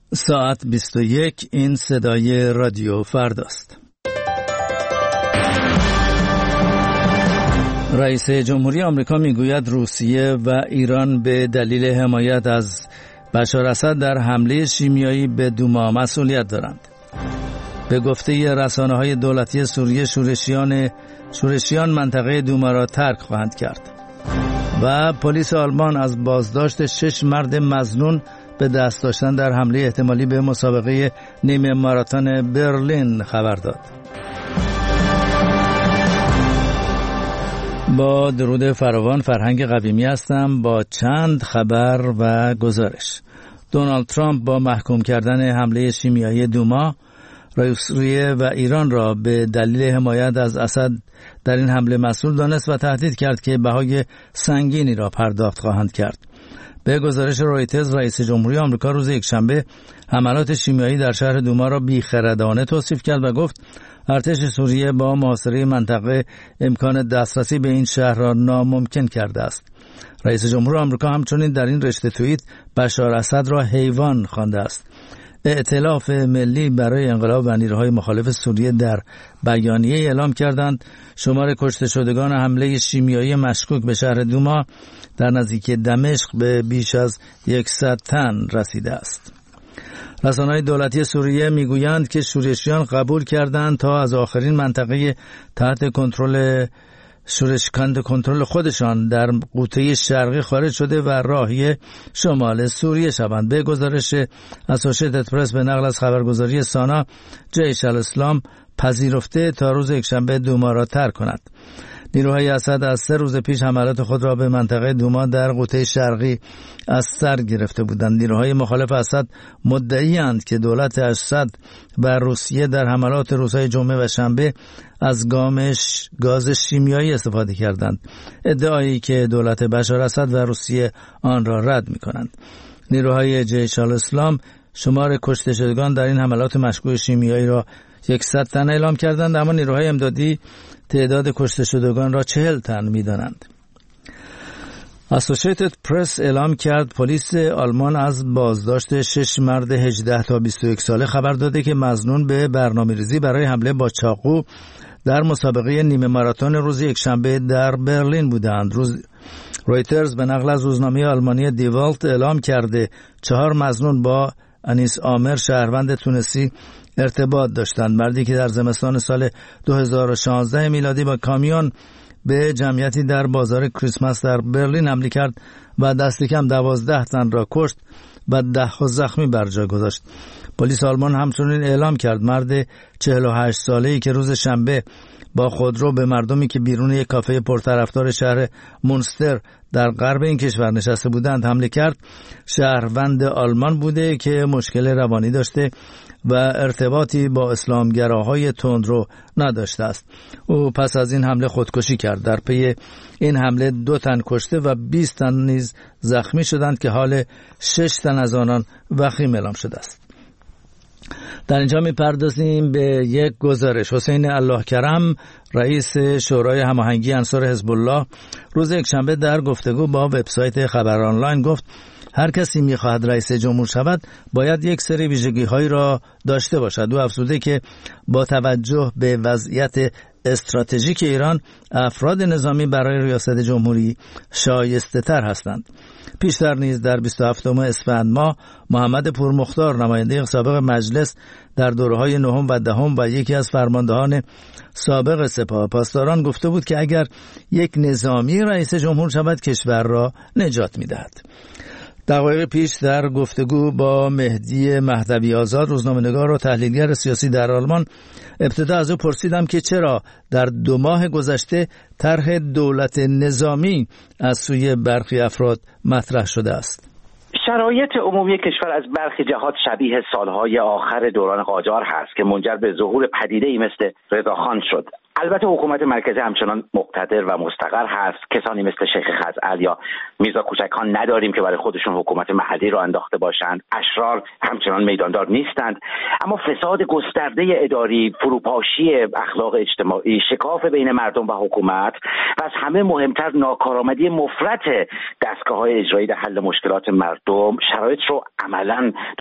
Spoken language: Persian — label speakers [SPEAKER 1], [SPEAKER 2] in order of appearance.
[SPEAKER 1] ساعت 21. این صدای رادیو فرداست. رئیس جمهوری آمریکا میگوید روسیه و ایران به دلیل حمایت از بشار اسد در حمله شیمیایی به دوما مسئولیت دارند. به گفته رسانه‌های دولتی سوریه شورشیان منطقه دوما را ترک خواهند کرد. و پلیس آلمان از بازداشت 6 مرد مظنون به دست داشتن در حمله احتمالی به مسابقه نیمه ماراتن برلین خبر داد. با درود فراوان، فرهنگ قویمی هستم با چند خبر و گزارش. دونالد ترامپ با محکوم کردن حمله شیمیایی دوما، روسیه و ایران را به دلیل حمایت از اسد در این حمله مسئول دانست و تهدید کرد که بهای سنگینی را پرداخت خواهند کرد. به گزارش رویترز، رئیس جمهوری آمریکا روز یکشنبه حملات شیمیایی در شهر دوما را بیخردانه توصیف کرد و گفت ارتش سوریه با محاصره منطقه امکان دسترسی به این شهر را ناممکن کرده است. رئیس جمهور آمریکا همچنین در این رشته توییت بشار اسد را حیوان خوانده است. ائتلاف ملی برای انقلاب و نیروهای مخالف سوریه در بیانیه اعلام کردند شمار کشته شدگان حمله شیمیایی مشکوک به شهر دوما در نزدیکی دمشق به بیش از 100 تن رسیده است. رسانه‌های دولتی سوریه میگویند که شورشیان قبول کردند تا از آخرین منطقه تحت کنترل کنترل خودشان در قوطه شرقی خارج شده و راهی شمال سوریه شوند. به گزارش اسوشییتد پرس به نقل از خبرگزاری سانا، جیش الاسلام پذیرفته تا روز یکشنبه دوما را ترک کند. نیروهای اسد از 3 روز پیش حملات خود را به منطقه دوما در قوطه شرقی از سر گرفته بودند. نیروهای مخالف اسد مدعی‌اند که دولت اسد و روسیه در حملات روزهای جمعه و شنبه از گاز شیمیایی استفاده کردند، ادعایی که دولت بشار اسد و روسیه آن را رد می‌کنند. نیروهای جیش الاسلام شمار کشته شدگان در این حملات مشکوک شیمیایی را 100 تن اعلام کردند، اما نیروهای امدادی تعداد کشته شدگان را 40 تن می‌دانند. اسوشییتد پرس اعلام کرد پلیس آلمان از بازداشت 6 مرد 18 تا 21 ساله خبر داده که مظنون به برنامه‌ریزی برای حمله با چاقو در مسابقه نیمه ماراتن روز یکشنبه در برلین بودند. رویترز به نقل از روزنامه آلمانی دی والت اعلام کرده 4 مظنون با انیس آمر شهروند تونسی ارتباط داشتند. مردی که در زمستان سال 2016 میلادی با کامیون به جمعیتی در بازار کریسمس در برلین حمله کرد و دست کم 12 تن را کشت و 10 زخمی بر جا گذاشت. پلیس آلمان همچنین اعلام کرد مرد 48 ساله‌ای که روز شنبه با خودرو به مردمی که بیرون یک کافه پرطرفدار شهر مونستر در غرب این کشور نشسته بودند حمله کرد، شهروند آلمان بوده که مشکل روانی داشته و ارتباطی با اسلامگراهای تندرو نداشته است. او پس از این حمله خودکشی کرد. در پی این حمله 2 تن کشته و 20 تن نیز زخمی شدند که حال 6 تن از آنان وخیم اعلام شده است. در اینجا می‌پردازیم به یک گزارش. حسین الله کرم، رئیس شورای هماهنگی انصار حزب الله، روز یکشنبه در گفتگو با وبسایت خبر آنلاین گفت هر کسی می‌خواهد رئیس جمهور شود باید یک سری ویژگی‌هایی را داشته باشد. او افزوده که با توجه به وضعیت استراتژیک ایران افراد نظامی برای ریاست جمهوری شایسته تر هستند. پیشتر نیز در 27 اسفند ماه محمد پورمختار، نماینده سابق مجلس در دوره‌های 9 و 10 و یکی از فرماندهان سابق سپاه پاسداران گفته بود که اگر یک نظامی رئیس جمهور شود کشور را نجات می‌دهد. دقایق پیش در گفتگو با مهدی مهدوی آزاد، روزنامه‌نگار و تحلیلگر سیاسی در آلمان، ابتدا از او پرسیدم که چرا در 2 ماه گذشته طرح دولت نظامی از سوی برخی افراد مطرح شده است.
[SPEAKER 2] شرایط عمومی کشور از برخی جهات شبیه سالهای آخر دوران قاجار هست که منجر به ظهور پدیده‌ای مثل رضاخان شد. البته حکومت مرکزی همچنان مقتدر و مستقر هست. کسانی مثل شیخ خزعل یا میرزا کوچک‌خان نداریم که برای خودشون حکومت محلی را انداخته باشند. اشرار همچنان میداندار نیستند. اما فساد گسترده اداری، فروپاشی اخلاق اجتماعی، شکاف بین مردم و حکومت و از همه مهمتر ناکارآمدی مفرط دستگاه‌های اجرایی در حل مشکلات مردم شرایط رو عملاً